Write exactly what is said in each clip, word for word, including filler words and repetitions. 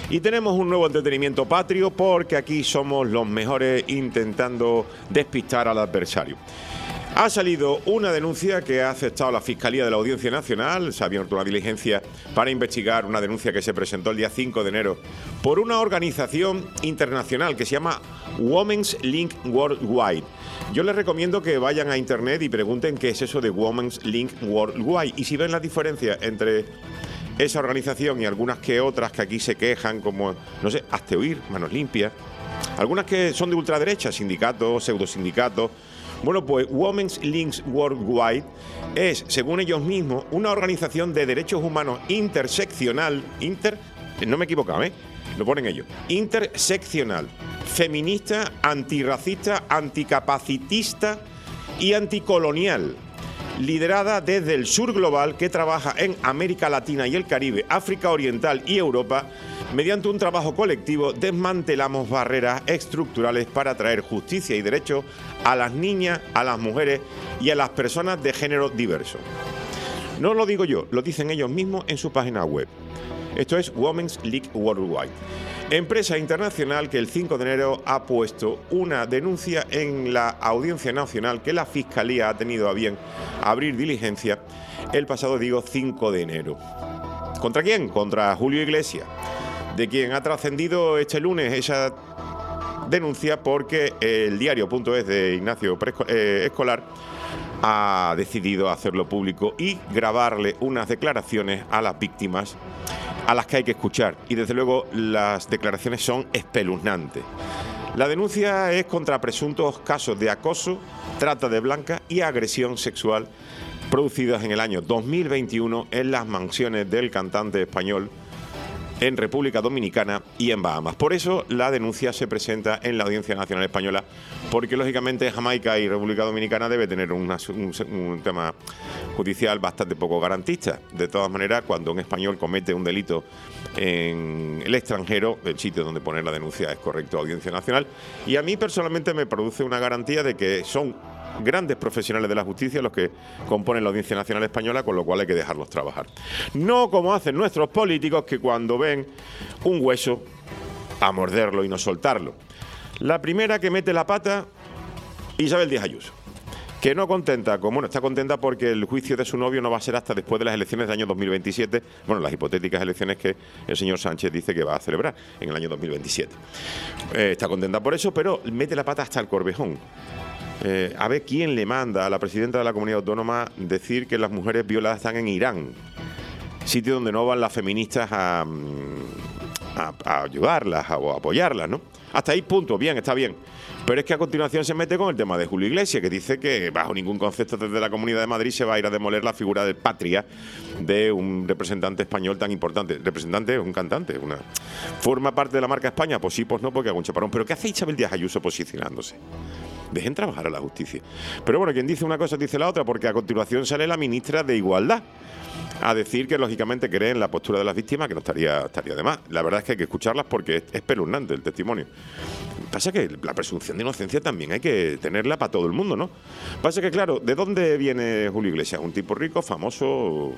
Y tenemos un nuevo entretenimiento patrio porque aquí somos los mejores intentando despistar al adversario. Ha salido una denuncia que ha aceptado la Fiscalía de la Audiencia Nacional. Se ha abierto una diligencia para investigar una denuncia que se presentó el día cinco de enero por una organización internacional que se llama Women's Link Worldwide. Yo les recomiendo que vayan a internet y pregunten qué es eso de Women's Link Worldwide. Y si ven las diferencias entre esa organización y algunas que otras que aquí se quejan, como, no sé, Hazte Oír, Manos Limpias, algunas que son de ultraderecha, sindicatos, pseudosindicatos. Bueno, pues Women's Links Worldwide es, según ellos mismos, una organización de derechos humanos interseccional, inter, no me he equivocado, ¿eh? Lo ponen ellos, interseccional, feminista, antirracista, anticapacitista y anticolonial, liderada desde el sur global, que trabaja en América Latina y el Caribe, África Oriental y Europa. Mediante un trabajo colectivo desmantelamos barreras estructurales para traer justicia y derechos a las niñas, a las mujeres y a las personas de género diverso. No lo digo yo, lo dicen ellos mismos en su página web. Esto es Women's League Worldwide, empresa internacional que el cinco de enero ha puesto una denuncia en la Audiencia Nacional que la Fiscalía ha tenido a bien abrir diligencia el pasado, digo, cinco de enero. ¿Contra quién? Contra Julio Iglesias, de quien ha trascendido este lunes esa denuncia porque el diario.es de Ignacio Escolar ha decidido hacerlo público y grabarle unas declaraciones a las víctimas a las que hay que escuchar. Y desde luego las declaraciones son espeluznantes. La denuncia es contra presuntos casos de acoso, trata de blancas y agresión sexual producidas en el año dos mil veintiuno en las mansiones del cantante español en República Dominicana y en Bahamas. Por eso la denuncia se presenta en la Audiencia Nacional Española, porque lógicamente Jamaica y República Dominicana debe tener una, un, un tema judicial bastante poco garantista. De todas maneras, cuando un español comete un delito en el extranjero, el sitio donde poner la denuncia es correcto, Audiencia Nacional. Y a mí personalmente me produce una garantía de que son grandes profesionales de la justicia los que componen la Audiencia Nacional Española, con lo cual hay que dejarlos trabajar. No como hacen nuestros políticos, que cuando ven un hueso, a morderlo y no soltarlo. La primera que mete la pata, Isabel Díaz Ayuso, que no contenta, como bueno, está contenta porque el juicio de su novio no va a ser hasta después de las elecciones del año dos mil veintisiete, bueno, las hipotéticas elecciones que el señor Sánchez dice que va a celebrar en el año dos mil veintisiete. Eh, está contenta por eso, pero mete la pata hasta el Corvejón. Eh, a ver quién le manda a la presidenta de la comunidad autónoma decir que las mujeres violadas están en Irán, sitio donde no van las feministas a, a, a ayudarlas a, o a apoyarlas, ¿no? Hasta ahí, punto, bien, está bien. Pero es que a continuación se mete con el tema de Julio Iglesias, que dice que bajo ningún concepto desde la Comunidad de Madrid se va a ir a demoler la figura de patria de un representante español tan importante. Representante es un cantante, una ¿forma parte de la marca España? Pues sí, pues no, porque hago un chaparrón. ¿Pero qué hace Isabel Díaz Ayuso posicionándose? Dejen trabajar a la justicia. Pero bueno, quien dice una cosa dice la otra, porque a continuación sale la ministra de Igualdad a decir que lógicamente cree en la postura de las víctimas, que no estaría, estaría de más. La verdad es que hay que escucharlas porque es espeluznante el testimonio. Pasa que la presunción de inocencia también hay que tenerla para todo el mundo, ¿no? Pasa que, claro, ¿de dónde viene Julio Iglesias? Un tipo rico, famoso,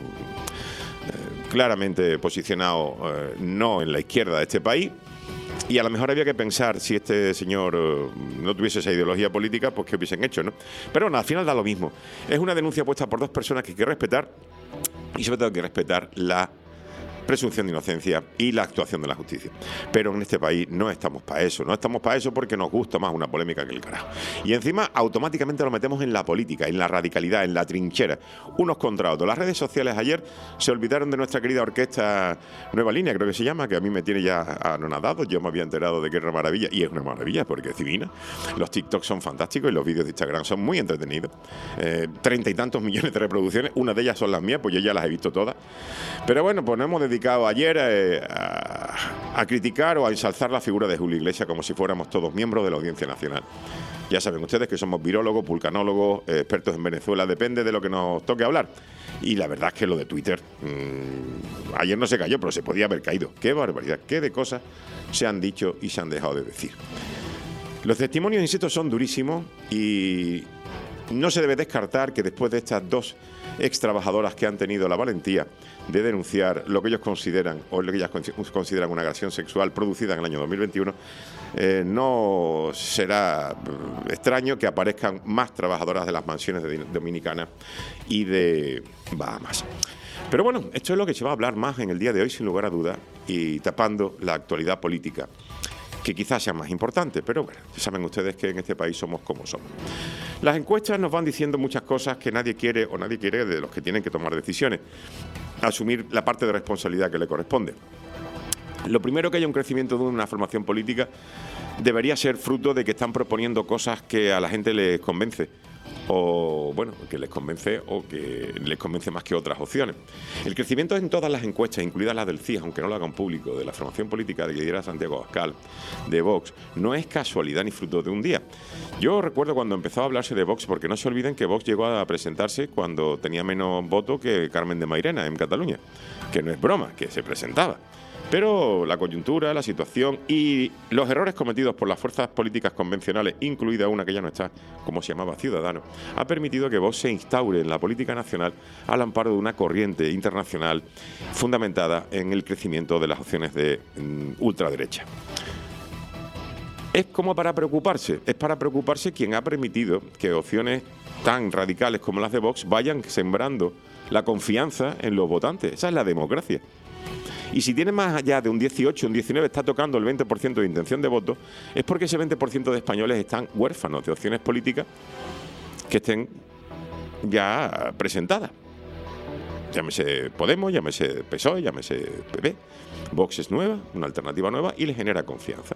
eh, claramente posicionado eh, no en la izquierda de este país. Y a lo mejor había que pensar, si este señor uh, no tuviese esa ideología política, pues qué hubiesen hecho, ¿no? Pero bueno, al final da lo mismo. Es una denuncia puesta por dos personas que hay que respetar, y sobre todo hay que respetar la presunción de inocencia y la actuación de la justicia. Pero en este país no estamos para eso, no estamos para eso porque nos gusta más una polémica que el carajo. Y encima automáticamente lo metemos en la política, en la radicalidad, en la trinchera, unos contra otros. Las redes sociales ayer se olvidaron de nuestra querida orquesta Nueva Línea, creo que se llama, que a mí me tiene ya anonadado. Yo me había enterado de que era una maravilla, y es una maravilla porque es divina. Los TikToks son fantásticos y los vídeos de Instagram son muy entretenidos. Eh, treinta y tantos millones de reproducciones, una de ellas son las mías, pues yo ya las he visto todas. Pero bueno, pues nos hemos dedicado ayer eh, a, a criticar o a ensalzar la figura de Julio Iglesias como si fuéramos todos miembros de la Audiencia Nacional. Ya saben ustedes que somos virólogos, vulcanólogos, eh, expertos en Venezuela, depende de lo que nos toque hablar. Y la verdad es que lo de Twitter, mmm, ayer no se cayó, pero se podía haber caído. Qué barbaridad, qué de cosas se han dicho y se han dejado de decir. Los testimonios, insisto, son durísimos y no se debe descartar que después de estas dos ex trabajadoras que han tenido la valentía de denunciar lo que ellos consideran o lo que ellas consideran una agresión sexual producida en el año dos mil veintiuno, eh, no será extraño que aparezcan más trabajadoras de las mansiones de dominicanas y de Bahamas. Pero bueno, esto es lo que se va a hablar más en el día de hoy, sin lugar a dudas, y tapando la actualidad política, que quizás sea más importante, pero bueno, ya saben ustedes que en este país somos como somos. Las encuestas nos van diciendo muchas cosas que nadie quiere o nadie quiere de los que tienen que tomar decisiones, asumir la parte de responsabilidad que le corresponde. Lo primero, que haya un crecimiento de una formación política, debería ser fruto de que están proponiendo cosas que a la gente les convence, o bueno, que les convence o que les convence más que otras opciones. El crecimiento en todas las encuestas, incluidas las del C I E, aunque no lo hagan público, de la formación política de que lidera Santiago Abascal, de Vox, no es casualidad ni fruto de un día. Yo recuerdo cuando empezó a hablarse de Vox, porque no se olviden que Vox llegó a presentarse cuando tenía menos votos que Carmen de Mairena en Cataluña, que no es broma, que se presentaba. Pero la coyuntura, la situación y los errores cometidos por las fuerzas políticas convencionales, incluida una que ya no está, como se llamaba Ciudadanos, ha permitido que Vox se instaure en la política nacional al amparo de una corriente internacional fundamentada en el crecimiento de las opciones de mm, ultraderecha. Es como para preocuparse, es para preocuparse quien ha permitido que opciones tan radicales como las de Vox vayan sembrando la confianza en los votantes. Esa es la democracia. Y si tiene más allá de un dieciocho, un diecinueve, está tocando el veinte por ciento de intención de voto, es porque ese veinte por ciento de españoles están huérfanos de opciones políticas que estén ya presentadas. Llámese Podemos, llámese P S O E, llámese P P. Vox es nueva, una alternativa nueva y le genera confianza.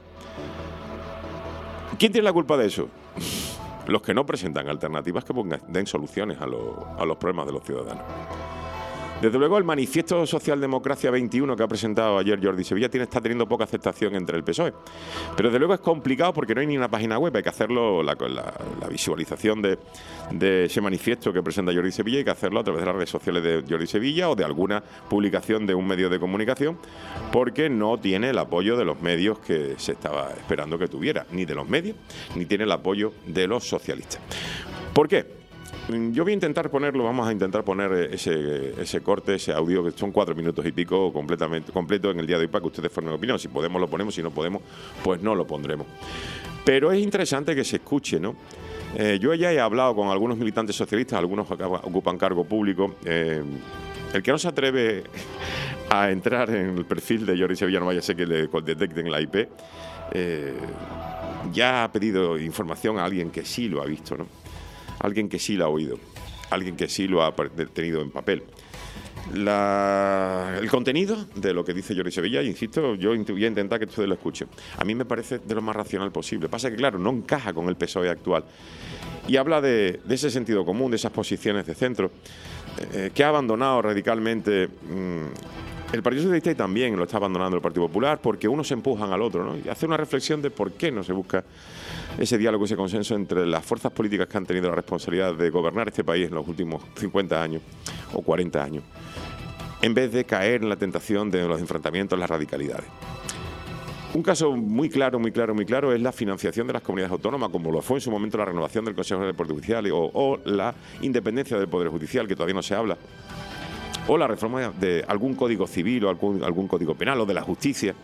¿Quién tiene la culpa de eso? Los que no presentan alternativas que pongan, den soluciones a, lo, a los problemas de los ciudadanos. Desde luego, el manifiesto Socialdemocracia veintiuno que ha presentado ayer Jordi Sevilla tiene, está teniendo poca aceptación entre el P S O E. Pero desde luego es complicado porque no hay ni una página web, hay que hacerlo, la, la, la visualización de, de ese manifiesto que presenta Jordi Sevilla, hay que hacerlo a través de las redes sociales de Jordi Sevilla o de alguna publicación de un medio de comunicación, porque no tiene el apoyo de los medios que se estaba esperando que tuviera, ni de los medios, ni tiene el apoyo de los socialistas. ¿Por qué? Yo voy a intentar ponerlo, vamos a intentar poner ese, ese corte, ese audio, que son cuatro minutos y pico completamente completo en el día de hoy para que ustedes formen opinión. Si podemos lo ponemos, si no podemos, pues no lo pondremos. Pero es interesante que se escuche, ¿no? Eh, yo ya he hablado con algunos militantes socialistas, algunos ocupan cargo público. Eh, el que no se atreve a entrar en el perfil de Jordi Sevilla, no vaya a ser que le detecten la I P, eh, ya ha pedido información a alguien que sí lo ha visto, ¿no? Alguien que sí lo ha oído, alguien que sí lo ha tenido en papel. La, el contenido de lo que dice Jordi Sevilla, insisto, yo voy a intentar que ustedes lo escuchen. A mí me parece de lo más racional posible. Pasa que, claro, no encaja con el P S O E actual. Y habla de, de ese sentido común, de esas posiciones de centro, eh, que ha abandonado radicalmente mmm, el Partido Socialista, y también lo está abandonando el Partido Popular, porque unos se empujan al otro, ¿no? Y hace una reflexión de por qué no se busca ese diálogo, ese consenso entre las fuerzas políticas que han tenido la responsabilidad de gobernar este país en los últimos cincuenta años o cuarenta años, en vez de caer en la tentación de los enfrentamientos, las radicalidades. Un caso muy claro, muy claro, muy claro es la financiación de las comunidades autónomas, como lo fue en su momento la renovación del Consejo del Poder Judicial o, o la independencia del Poder Judicial, que todavía no se habla, o la reforma de algún código civil o algún, algún código penal o de la justicia.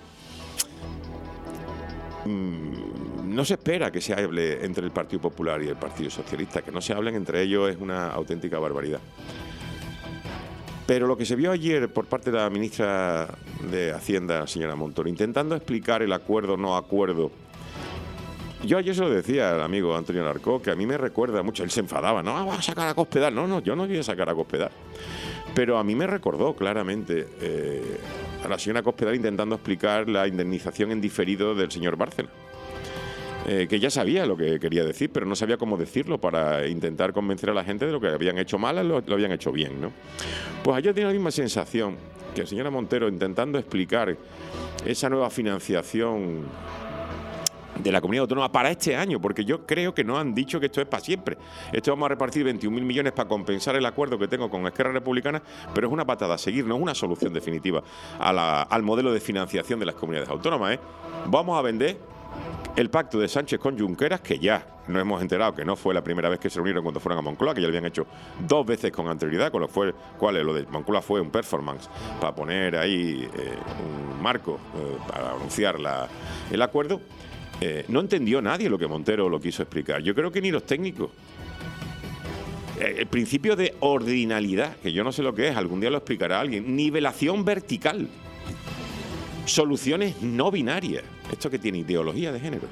Mm, no se espera que se hable entre el Partido Popular y el Partido Socialista, que no se hablen entre ellos es una auténtica barbaridad. Pero lo que se vio ayer por parte de la ministra de Hacienda, señora Montoro, intentando explicar el acuerdo no acuerdo. Yo ayer se lo decía al amigo Antonio Larcó, que a mí me recuerda mucho, él se enfadaba, no, va a sacar a Cospedal. No, no, yo no voy a sacar a Cospedal. Pero a mí me recordó claramente eh, a la señora Cospedal intentando explicar la indemnización en diferido del señor Bárcena. Eh, que ya sabía lo que quería decir, pero no sabía cómo decirlo para intentar convencer a la gente de lo que habían hecho mal, lo, lo habían hecho bien, ¿no? Pues ayer tenía la misma sensación que la señora Montero intentando explicar esa nueva financiación de la comunidad autónoma para este año, porque yo creo que no han dicho que esto es para siempre. Esto vamos a repartir veintiún mil millones para compensar el acuerdo que tengo con Esquerra Republicana, pero es una patada a seguir, no es una solución definitiva a la, al modelo de financiación de las comunidades autónomas, ¿eh? Vamos a vender el pacto de Sánchez con Junqueras, que ya nos hemos enterado que no fue la primera vez que se reunieron cuando fueron a Moncloa, que ya lo habían hecho dos veces con anterioridad, con lo cual lo de Moncloa fue un performance para poner ahí eh, un marco eh, para anunciar la, el acuerdo. Eh, no entendió nadie lo que Montero lo quiso explicar. Yo creo que ni los técnicos. El principio de ordinalidad, que yo no sé lo que es, algún día lo explicará alguien. Nivelación vertical. Soluciones no binarias. Esto que tiene ideología de género.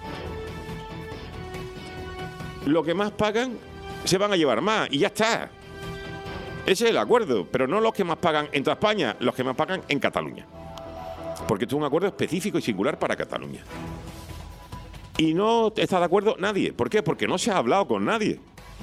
Lo que más pagan se van a llevar más y ya está. Ese es el acuerdo, pero no los que más pagan en toda España, los que más pagan en Cataluña. Porque esto es un acuerdo específico y singular para Cataluña. Y no está de acuerdo nadie. ¿Por qué? Porque no se ha hablado con nadie.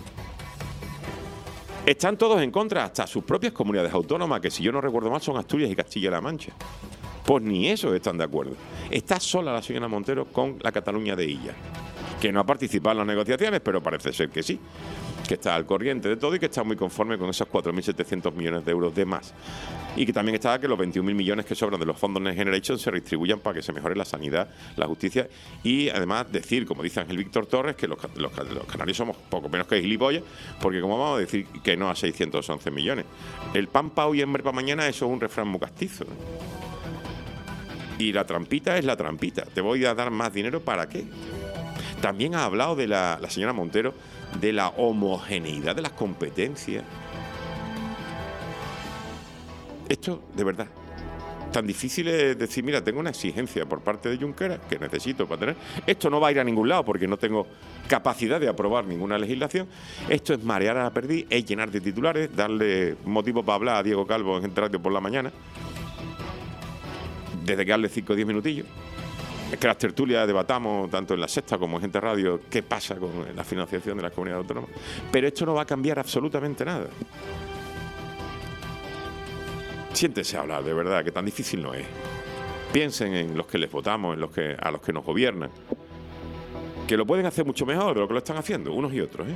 Están todos en contra, hasta sus propias comunidades autónomas, que si yo no recuerdo mal son Asturias y Castilla-La Mancha. Pues ni eso están de acuerdo. Está sola la señora Montero con la Cataluña de Illa, que no ha participado en las negociaciones, pero parece ser que sí, que está al corriente de todo y que está muy conforme con esos cuatro mil setecientos millones de euros de más. Y que también está que los veintiún mil millones que sobran de los fondos Next Generation se redistribuyan para que se mejore la sanidad, la justicia y además decir, como dice Ángel Víctor Torres, que los, los, los canarios somos poco menos que gilipollas, porque como vamos a decir que no a seiscientos once millones. El pan pa' hoy, hambre pa' mañana, eso es un refrán muy castizo. Y la trampita es la trampita. Te voy a dar más dinero, ¿para qué? También ha hablado de la, la señora Montero de la homogeneidad de las competencias. Esto, de verdad, tan difícil es decir, mira, tengo una exigencia por parte de Junqueras que necesito para tener. Esto no va a ir a ningún lado porque no tengo capacidad de aprobar ninguna legislación. Esto es marear a la perdiz, es llenar de titulares, darle motivo para hablar a Diego Calvo en Gente Radio por la mañana, desde que darle cinco o diez minutillos. Es que las tertulias debatamos, tanto en La Sexta como en Gente Radio, qué pasa con la financiación de las comunidades autónomas. Pero esto no va a cambiar absolutamente nada. Siéntese a hablar, de verdad, que tan difícil no es. Piensen en los que les votamos, en los que, a los que nos gobiernan, que lo pueden hacer mucho mejor de lo que lo están haciendo, unos y otros, ¿eh?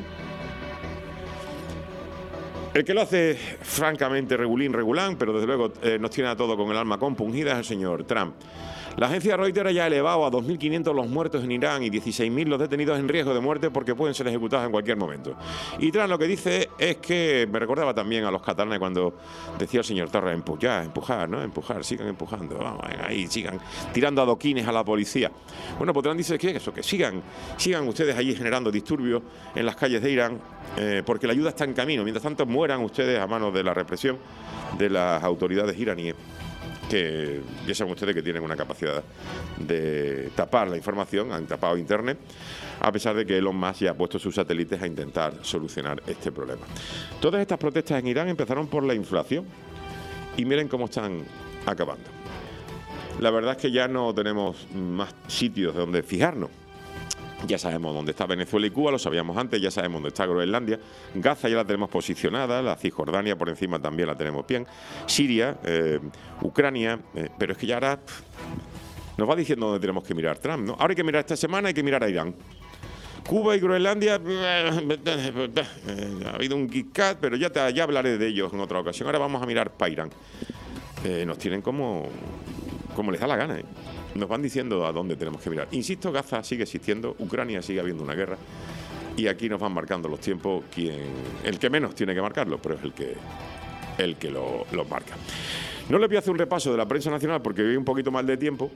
El que lo hace francamente regulín, regulán, pero desde luego eh, nos tiene a todos con el alma compungida, es el señor Trump. La agencia Reuters ya ha elevado a dos mil quinientos los muertos en Irán y dieciséis mil los detenidos en riesgo de muerte porque pueden ser ejecutados en cualquier momento. Y Trump lo que dice es que me recordaba también a los catalanes cuando decía el señor Torres, empujar, empujar, ¿no? Empujar, sigan empujando, vamos, ahí, sigan tirando adoquines a la policía. Bueno, pues Trump dice que eso, que sigan, sigan ustedes allí generando disturbios en las calles de Irán, eh, porque la ayuda está en camino. Mientras tanto mueran ustedes a manos de la represión de las autoridades iraníes, que ya saben ustedes que tienen una capacidad de tapar la información, han tapado Internet, a pesar de que Elon Musk ya ha puesto sus satélites a intentar solucionar este problema. Todas estas protestas en Irán empezaron por la inflación y miren cómo están acabando. La verdad es que ya no tenemos más sitios donde fijarnos. Ya sabemos dónde está Venezuela y Cuba, lo sabíamos antes, ya sabemos dónde está Groenlandia. Gaza ya la tenemos posicionada, la Cisjordania por encima también la tenemos bien. Siria, eh, Ucrania, eh, pero es que ya ahora pff, nos va diciendo dónde tenemos que mirar Trump, ¿no? Ahora hay que mirar esta semana, hay que mirar a Irán. Cuba y Groenlandia, eh, ha habido un Kit Kat, pero ya, te, ya hablaré de ellos en otra ocasión. Ahora vamos a mirar para Irán. Eh, nos tienen como, como les da la gana, ¿eh? Nos van diciendo a dónde tenemos que mirar. Insisto, Gaza sigue existiendo, Ucrania sigue habiendo una guerra y aquí nos van marcando los tiempos quien, el que menos tiene que marcarlo, pero es el que, el que lo, lo marca. No les voy a hacer un repaso de la prensa nacional porque voy un poquito mal de tiempo,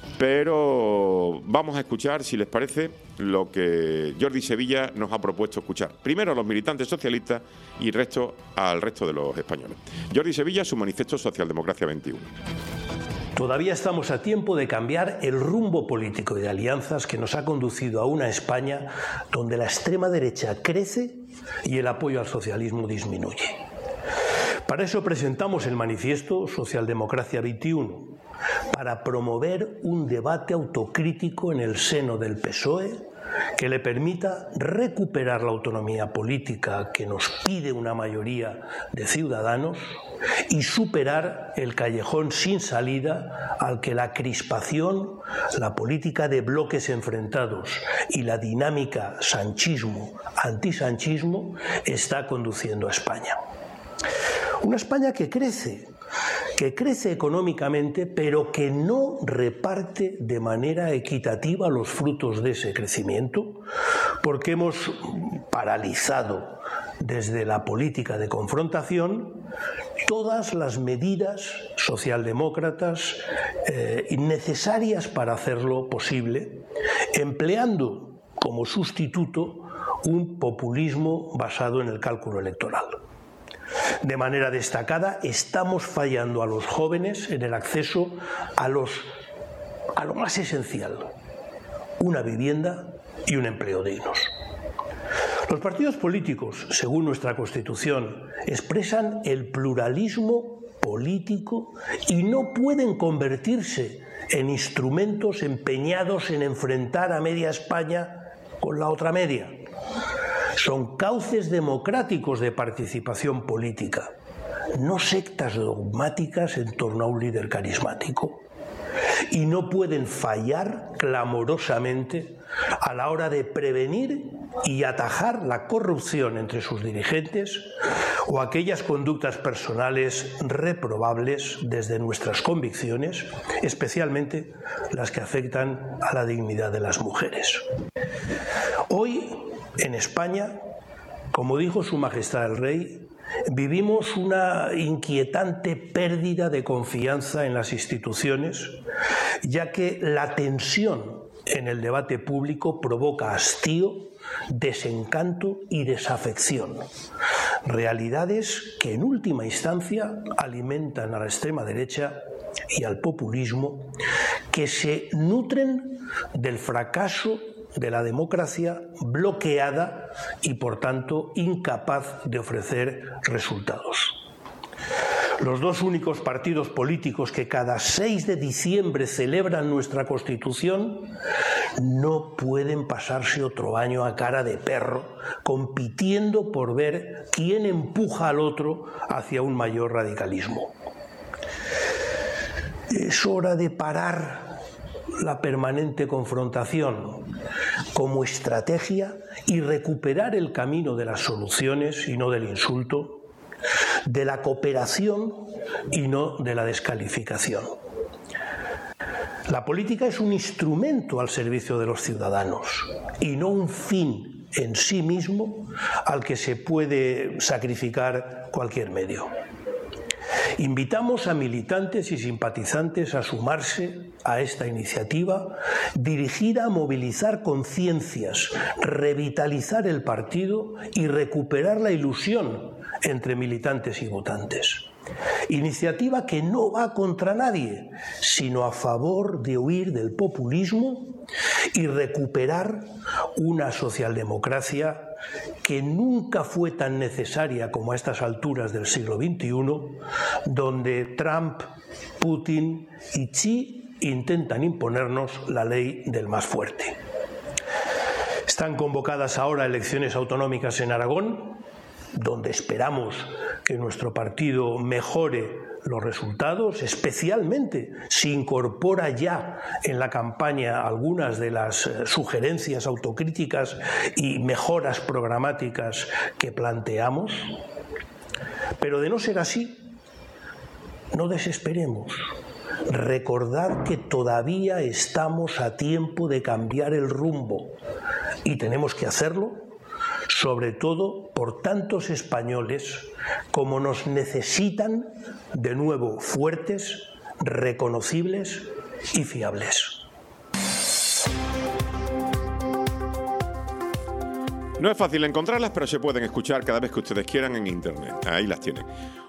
pero vamos a escuchar, si les parece, lo que Jordi Sevilla nos ha propuesto escuchar. Primero a los militantes socialistas y resto al resto de los españoles. Jordi Sevilla, su manifiesto Socialdemocracia veintiuno. Todavía estamos a tiempo de cambiar el rumbo político y de alianzas que nos ha conducido a una España donde la extrema derecha crece y el apoyo al socialismo disminuye. Para eso presentamos el manifiesto Socialdemocracia veintiuno, para promover un debate autocrítico en el seno del P S O E que le permita recuperar la autonomía política que nos pide una mayoría de ciudadanos y superar el callejón sin salida al que la crispación, la política de bloques enfrentados y la dinámica sanchismo-antisanchismo está conduciendo a España. Una España que crece, que crece económicamente, pero que no reparte de manera equitativa los frutos de ese crecimiento, porque hemos paralizado desde la política de confrontación todas las medidas socialdemócratas eh, necesarias para hacerlo posible, empleando como sustituto un populismo basado en el cálculo electoral. De manera destacada, estamos fallando a los jóvenes en el acceso a, los, a lo más esencial, una vivienda y un empleo dignos. Los partidos políticos, según nuestra Constitución, expresan el pluralismo político y no pueden convertirse en instrumentos empeñados en enfrentar a media España con la otra media. Son cauces democráticos de participación política, no sectas dogmáticas en torno a un líder carismático. Y no pueden fallar clamorosamente a la hora de prevenir y atajar la corrupción entre sus dirigentes o aquellas conductas personales reprobables desde nuestras convicciones, especialmente las que afectan a la dignidad de las mujeres. Hoy, en España, como dijo Su Majestad el Rey, vivimos una inquietante pérdida de confianza en las instituciones, ya que la tensión en el debate público provoca hastío, desencanto y desafección. Realidades que en última instancia alimentan a la extrema derecha y al populismo, que se nutren del fracaso de la democracia bloqueada y, por tanto, incapaz de ofrecer resultados. Los dos únicos partidos políticos que cada seis de diciembre celebran nuestra Constitución no pueden pasarse otro año a cara de perro, compitiendo por ver quién empuja al otro hacia un mayor radicalismo. Es hora de parar la permanente confrontación como estrategia y recuperar el camino de las soluciones y no del insulto, de la cooperación y no de la descalificación. La política es un instrumento al servicio de los ciudadanos y no un fin en sí mismo al que se puede sacrificar cualquier medio. Invitamos a militantes y simpatizantes a sumarse a esta iniciativa dirigida a movilizar conciencias, revitalizar el partido y recuperar la ilusión entre militantes y votantes. Iniciativa que no va contra nadie, sino a favor de huir del populismo y recuperar una socialdemocracia que nunca fue tan necesaria como a estas alturas del siglo veintiuno, donde Trump, Putin y Xi intentan imponernos la ley del más fuerte. Están convocadas ahora elecciones autonómicas en Aragón, donde esperamos que nuestro partido mejore los resultados, especialmente si incorpora ya en la campaña algunas de las sugerencias autocríticas y mejoras programáticas que planteamos. Pero de no ser así, no desesperemos. Recordad que todavía estamos a tiempo de cambiar el rumbo y tenemos que hacerlo sobre todo por tantos españoles como nos necesitan de nuevo fuertes, reconocibles y fiables. No es fácil encontrarlas, pero se pueden escuchar cada vez que ustedes quieran en Internet. Ahí las tienen.